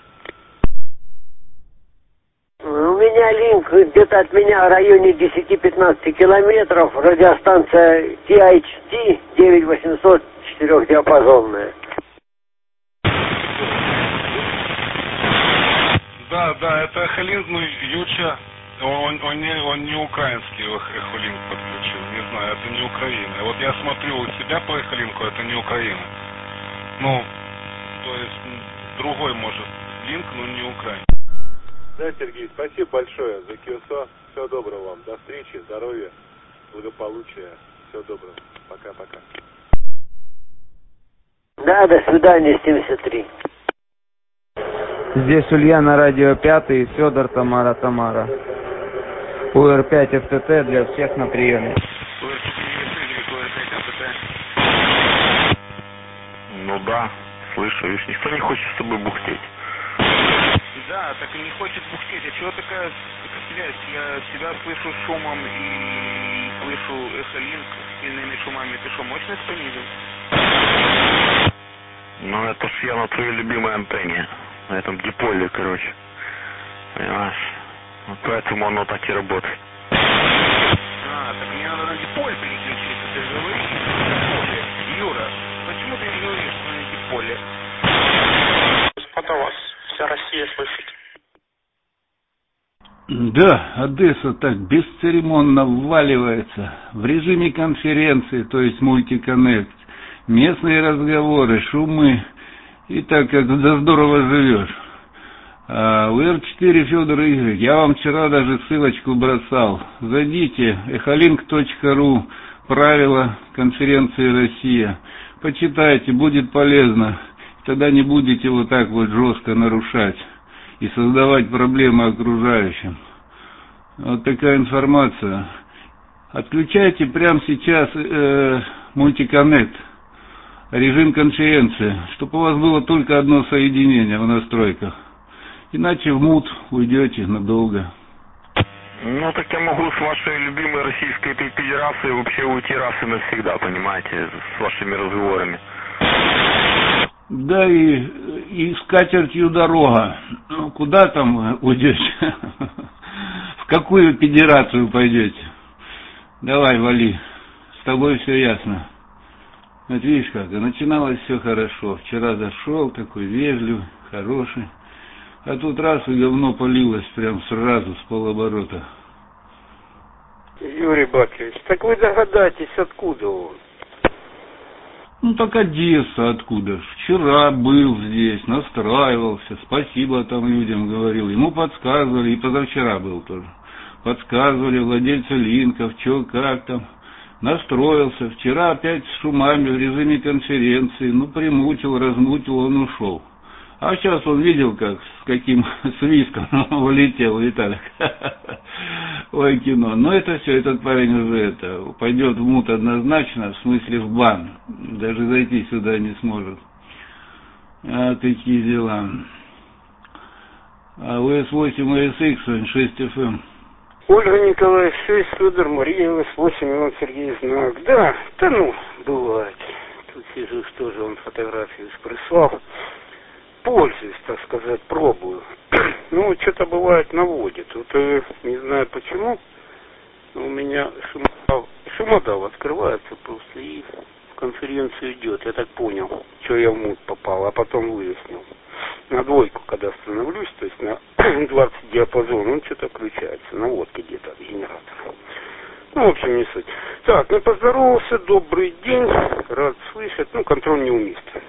У меня линк где-то от меня в районе десять-пятнадцать километров. Радиостанция Ти Эйч Ти девять восемьсот, четырехдиапазонная. Да, да, это эхолинк, ну, Юча, он, он, не, он не украинский эхолинк подключил, не знаю, это не Украина. Вот я смотрю у себя по эхолинку, это не Украина. Ну, то есть, другой, может, линк, но не Украина. Да, Сергей, спасибо большое за КИОСО. Всего доброго вам. До встречи, здоровья, благополучия. Всего доброго. Пока-пока. Да, до свидания, семьдесят три. Здесь Ульяна, радио пятый, Федор, Тамара, Тамара. У Эр пять эф тэ тэ для всех на приеме. Ну да, слышу, видишь, никто не хочет с тобой бухтеть. Да, так и не хочет бухтеть. А чего такая связь? Я тебя слышу шумом и слышу эхолинк с сильными шумами. Ты что, мощность понизил? Ну это ж я на твоей любимой антенне. На этом диполе, короче. Понимаешь? Вот поэтому оно так и работает. А, так мне надо на диполь переключиться, ты же говоришь. Да, Одесса так бесцеремонно вваливается в режиме конференции, то есть мультиконнект, местные разговоры, шумы, и так как да здорово живешь. А в эр четыре Федор Игоревич, я вам вчера даже ссылочку бросал. Зайдите, эхолинк точка ру, правила конференции «Россия». Почитайте, будет полезно. Тогда не будете вот так вот жестко нарушать и создавать проблемы окружающим. Вот такая информация. Отключайте прямо сейчас э, мультиконнект, режим конференции, чтобы у вас было только одно соединение в настройках. Иначе в мут уйдете надолго. Ну, так я могу с вашей любимой Российской Федерацией вообще уйти раз и навсегда, понимаете, с вашими разговорами. Да и, и с катертью дорога. Ну, куда там уйдете? В какую федерацию пойдете? Давай, вали. С тобой все ясно. Вот видишь как, начиналось все хорошо. Вчера зашел, такой вежливый, хороший. А тут раз и говно полилось прям сразу с полоборота. Юрий Бакович, так вы догадайтесь, откуда он? Ну так Одесса откуда ж. Вчера был здесь, настраивался, спасибо там людям говорил. Ему подсказывали, и позавчера был тоже. Подсказывали владельцы линков, что как там. Настроился. Вчера опять с шумами в режиме конференции. Ну примутил, размутил, он ушел. А сейчас он видел, как с каким свиском вылетел Виталик. Ой, кино. Но это все, этот парень уже это пойдет в мут однозначно, в смысле в бан. Даже зайти сюда не сможет. А такие дела. А вэ эс восемь и эс икс шесть эф эм. Ольга Николаевна шесть, Федор Мария, вэ эс восемь, Иван Сергей Знак. Да, да ну, бывает. Тут сижу, что же он фотографию прислал. Пользуюсь, так сказать, пробую. Ну, что-то бывает наводит. Вот э, не знаю почему, но у меня шумодав, шумодав открывается просто и в конференцию идет. Я так понял, что я в мут попал, а потом выяснил. На двойку, когда становлюсь, то есть на двадцать диапазон, он что-то включается, наводка где-то от генератора. Ну, в общем, не суть. Так, ну поздоровался, добрый день, рад слышать, ну, контроль неуместен.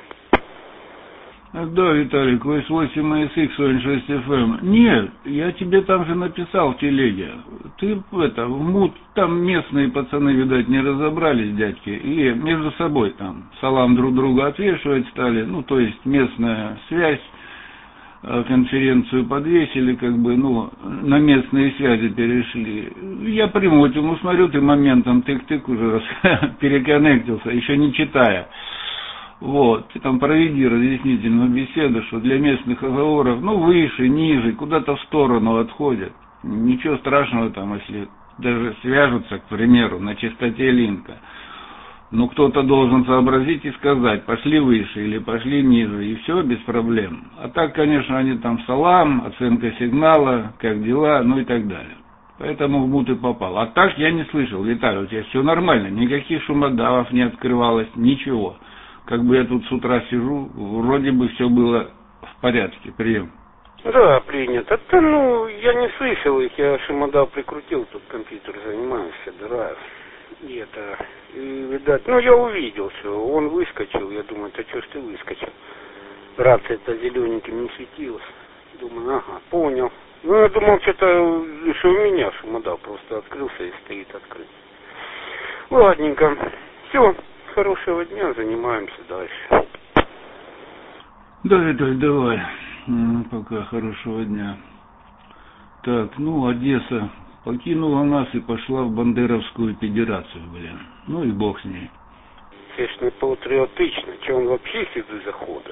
Да, Виталик, вэ эс восемь и эс икс шесть эф эм. Нет, я тебе там же написал в телеге. Ты это, в мут, там местные пацаны, видать, не разобрались, дядьки, и между собой там салам друг друга отвешивать стали, ну, то есть местная связь, конференцию подвесили, как бы, ну, на местные связи перешли. Я примотил, ну, смотрю, ты моментом тык-тык уже раз переконнектился, еще не читая. Вот, ты там проведи разъяснительную беседу, что для местных оговоров, ну, выше, ниже, куда-то в сторону отходят. Ничего страшного там, если даже свяжутся, к примеру, на частоте линка. Но кто-то должен сообразить и сказать, пошли выше или пошли ниже, и все без проблем. А так, конечно, они там салам, оценка сигнала, как дела, ну и так далее. Поэтому в мут и попал. А так я не слышал, Виталий, у тебя все нормально, никаких шумодавов не открывалось, ничего. Как бы я тут с утра сижу, вроде бы все было в порядке, прием. Да, принято. Это, ну, я не слышал их, я шумодав прикрутил, тут компьютер занимаюсь, собираю. И это, и, видать, ну, я увидел, что он выскочил, я думаю, это что ж ты выскочил? Рация-то зелененьким не светилась. Думаю, ага, понял. Ну, я думал, что-то, что у меня шумодав просто открылся и стоит открыт. Ладненько. Все. Хорошего дня, занимаемся дальше. Да, Виталь, давай. Пока, хорошего дня. Так, ну, Одесса покинула нас и пошла в Бандеровскую федерацию, блин. Ну и бог с ней. Конечно, патриотично. Че, он вообще сюда заходил?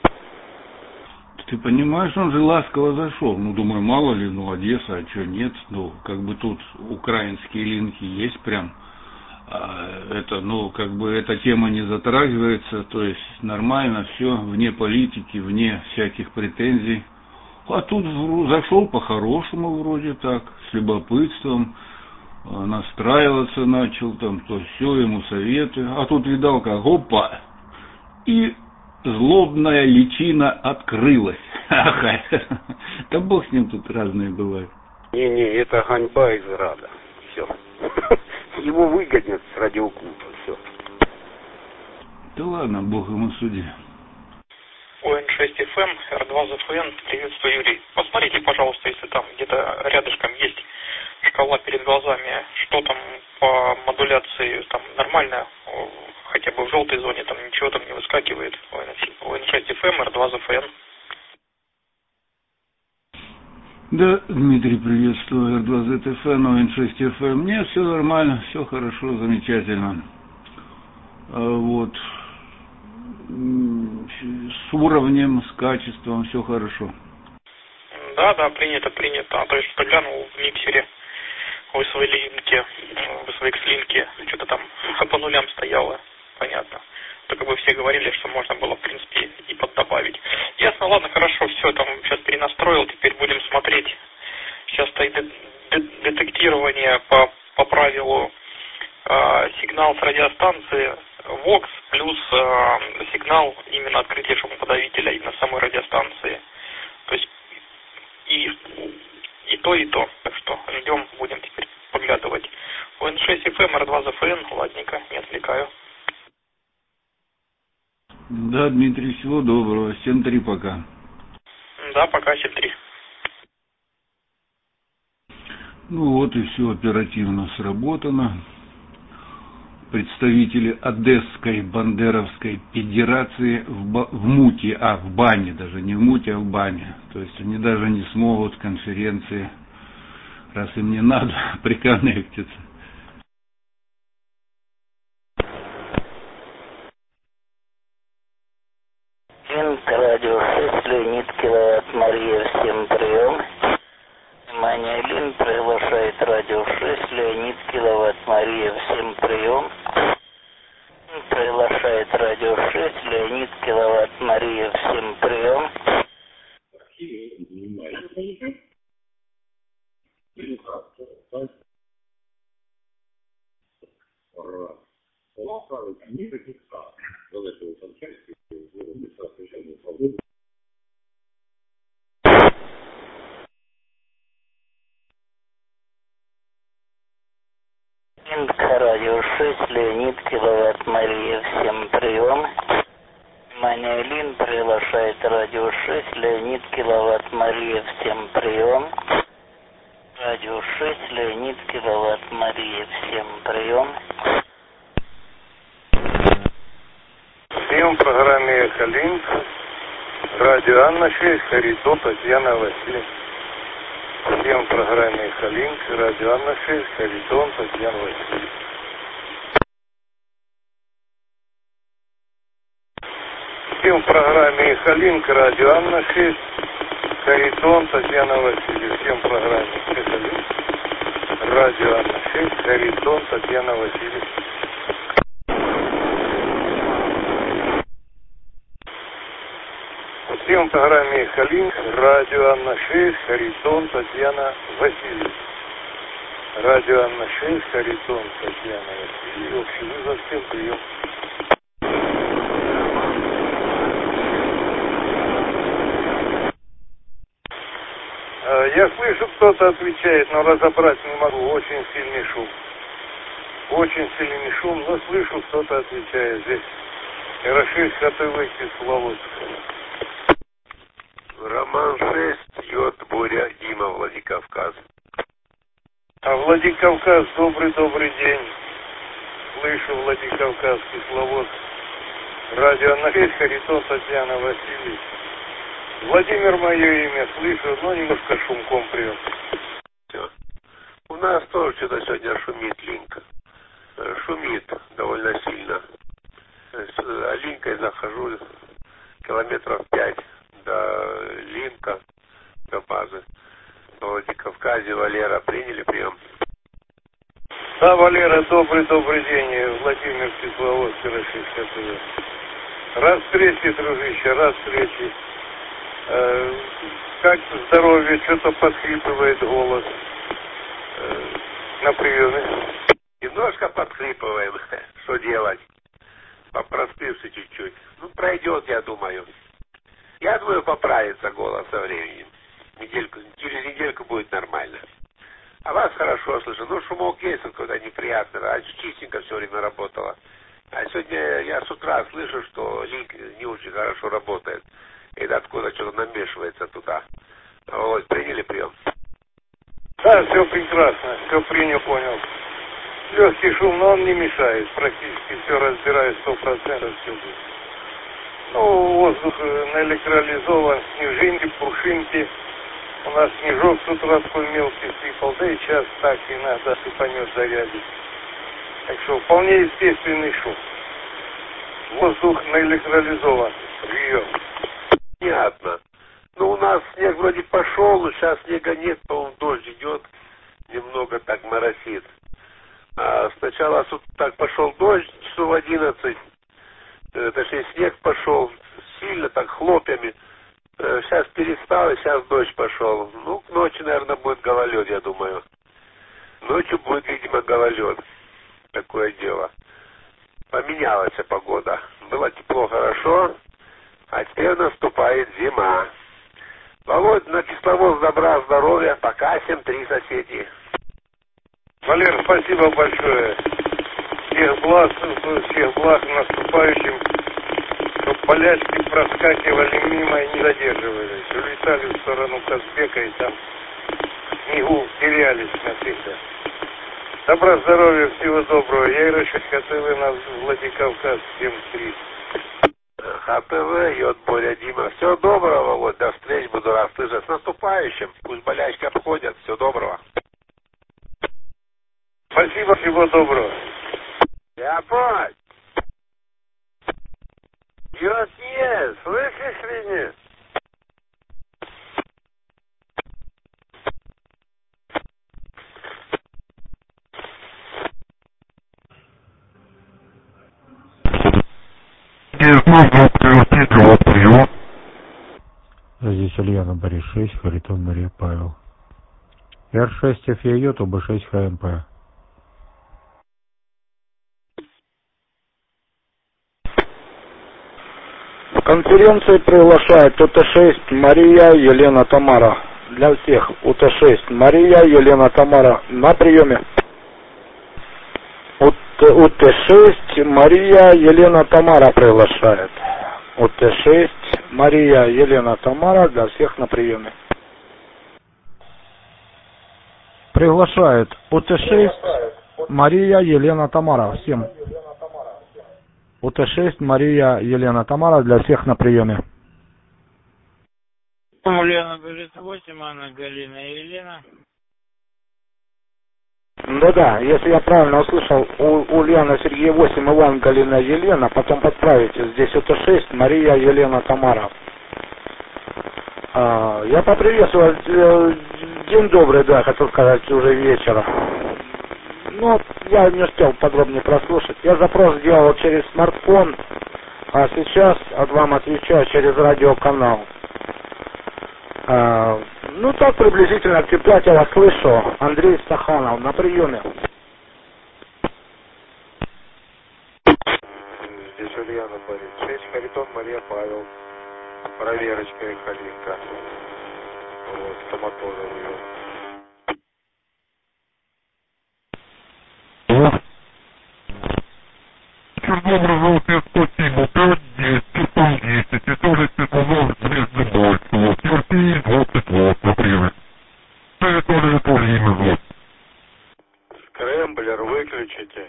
Ты понимаешь, он же ласково зашел. Ну, думаю, мало ли, ну, Одесса, а что нет? Ну, как бы тут украинские линки есть прям. Это, ну, как бы эта тема не затрагивается, то есть нормально все, вне политики, вне всяких претензий. А тут зашел по-хорошему вроде так, с любопытством, настраиваться начал, там, то все, ему советы. А тут видал как, опа, и злобная личина открылась. Да бог с ним, тут разные бывают. Не-не, это ганьба из Рада. Все. Его выгонят с радиоклуба. Все. Да ладно, Бог ему суди. О Н шесть эф эм, Р два зэ эф эн, приветствую, Юрий. Посмотрите, пожалуйста, если там где-то рядышком есть шкала перед глазами, что там по модуляции, там нормально, хотя бы в желтой зоне, там ничего там не выскакивает. О Н шесть эф эм, Р два зэ эф эн. Да, Дмитрий, приветствую, Р два зет эф эн, О Н шесть эф эм. Нет, все нормально, все хорошо, замечательно. А вот с уровнем, с качеством все хорошо. Да, да, принято, принято. А то есть что глянул в миксере, в своей линке, в своей X-линке, что-то там по нулям стояло, понятно. Только бы все говорили, что можно было, в принципе, и поддобавить. Ясно, ладно, хорошо, все, там сейчас перенастроил, теперь будем смотреть. Сейчас стоит детектирование по, по правилу э, сигнал с радиостанции вокс плюс э, сигнал именно открытия шумоподавителя именно самой радиостанции. То есть и, и то, и то. Так что ждем, будем теперь поглядывать. О Н шесть эф эм, Р два зэ эф эн, ладненько, не отвлекаю. Да, Дмитрий, всего доброго. семь три пока. Да, пока семь три. Ну вот и все оперативно сработано. Представители Одесской Бандеровской Федерации в, ба- в муте, а в бане, даже не в муте, а в бане. То есть они даже не смогут конференции, раз им не надо, приконнектиться. Радио шесть, Леонид Киловатт, Мария, всем прием. Внимание, Лин приглашает радио шесть, Леонид Киловатт, Мария, всем прием. Приглашает радио шесть, Леонид Киловатт, Мария, всем прием. Радио шесть, Леонид Киловатт, Мария, всем прием. Внимание, Лин приглашает радио шесть, Леонид Киловатт, Мария, всем прием. Радио шесть, Леонид Киловатт, Мария, всем прием. Всем в программе «Эхолинк». Радио Анна шесть, Харитон, Татьяна Васильевна. Всем в программе «Эхолинк». Радио Анна шесть, Харитон, Татьяна Васильевна. Всем в программе «Эхолинк». Радио Анна шесть, Харитон, Татьяна Васильевна. Всем в программе «Эхолинк». Радио Анна шесть, Харитон, Татьяна Васильевна. Всем в программе «Эхолинк», радио Анна шесть, Харитон, Татьяна Васильевна. Радио Анна шесть, Харитон, Татьяна Васильевна. Общий вызов, всем прием. Я слышу, кто-то отвечает, но разобрать не могу. Очень сильный шум. Очень сильный шум, но слышу, кто-то отвечает здесь. Р шесть, ХТВ, Кисловодск. Роман шесть, Йод, Боря, Дима, Владикавказ. А Владикавказ, добрый-добрый день. Слышу, Владикавказ, Кисловодск. Радио Анна шесть, Харитон, Татьяна Васильевна. Владимир, мое имя, слышу, но немножко шумком привет. Все. У нас тоже что-то сегодня шумит линка. Шумит довольно сильно. С линкой захожу километров пять до Линка, до базы. В Владикавказе. Валера, приняли прием? Да, Валера, добрый-добрый день. Владимир Кисловодск, Российская ТВ. Рад встрече, дружище, рад встрече. Э, как здоровье, что-то подхрипывает голос э, на приеме. Немножко подхрипываем. Что делать? Попроспился чуть-чуть. Ну, пройдет, я думаю. Я думаю, поправится голос со временем. Недельку, через недельку будет нормально. А вас хорошо слышу. Ну, шумок есть какой-то неприятный. Раньше чистенько все время работало. А сегодня я с утра слышу, что линк не очень хорошо работает. И откуда что-то намешивается туда. Вот, приняли прием? Да, все прекрасно. Все принял, понял. Легкий шум, но он не мешает. Практически все разбираю, сто процентов все будет. Ну, воздух наэлектролизован, снежинки, пушинки. У нас снежок с утра такой мелкий сыпал, да и сейчас так иногда сыпанет зарядит. Так что вполне естественный шум. Воздух наэлектролизован. Прием. Понятно. Ну, у нас снег вроде пошел, но сейчас снега нет, по-моему, дождь идет. Немного так моросит. А сначала так пошел дождь, часов одиннадцать. Точнее, снег пошел сильно, так хлопьями. Сейчас перестал, и сейчас дождь пошел. Ну, к ночи, наверное, будет гололед, я думаю. Ночью будет, видимо, гололед. Такое дело. Поменялась погода. Было тепло, хорошо, а теперь наступает зима. Володь, на кисловоз добра, здоровья. Пока, семь три, соседи. Валер, спасибо большое. Всех благ, всех благ наступающим. Чтоб болячки проскакивали мимо и не задерживались. Улетали в сторону Казбека и там в снегу терялись на всегда. Добра, здоровья, всего доброго. Я Ирочек ХТВ на Владикавказ семь три. ХТВ, Йод, Боря, Дима. Всего доброго, Володь. До встреч, буду рад слышать. С наступающим. Пусть болячки обходят. Всего доброго. Спасибо, всего доброго. Я понял. Йод есть, слышишь ли нет? Здесь Ульяна Борис шесть, Харитон Мария Павел. Р шесть эф е ю, ОБ шесть ха эм пэ. Конференции приглашает У Т шесть Мария Елена Тамара. Для всех У Т шесть Мария Елена Тамара на приеме. У Т шесть Мария Елена Тамара приглашает. У Т шесть Мария Елена Тамара для всех на приеме. Приглашает У Т шесть Мария Елена Тамара. Всем. У Т шесть Мария Елена Тамара для всех на приеме. Ульяна Борис восемь, Анна, Галина и Елена. Да-да, если я правильно услышал, у Ульяна Сергей восемь, Иван, Галина, Елена, потом подправите, здесь У Т шесть Мария Елена Тамара. А, я поприветствовал, день добрый, да, хотел сказать, уже вечера. Ну, я не успел подробнее прослушать. Я запрос сделал через смартфон, а сейчас от вам отвечаю через радиоканал. А, ну, так приблизительно октября я вас слышу. Андрей Стаханов на приеме. Здесь Ульяна Борис шесть, Харитон Мария Павел. Проверочка и Халинка. Вот, стоматолога вывел. Добрый желтый, спасибо. пять десять, пятьсот десять, и тоже тепловоз Звезды Бойцева. Терпи, двадцать вот, например. Территория Турина, вот. Скрэмблер выключите.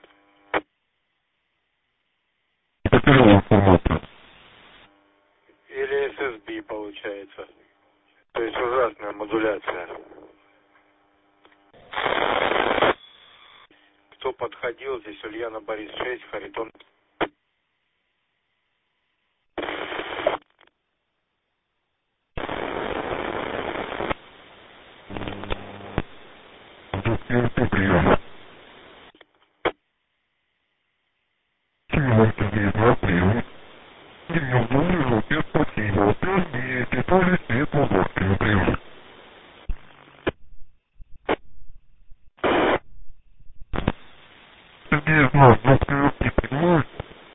Потерял информацию. Или эс эс би получается. То есть ужасная модуляция. Кто подходил, здесь Ульяна Борис шесть, Харитон. Прием. Семен Сергей, два прием. Семен Добрый желтый, спасибо. пять десять, тоже светло-горский прием. Сергей, знак, двадцать минут не принимает.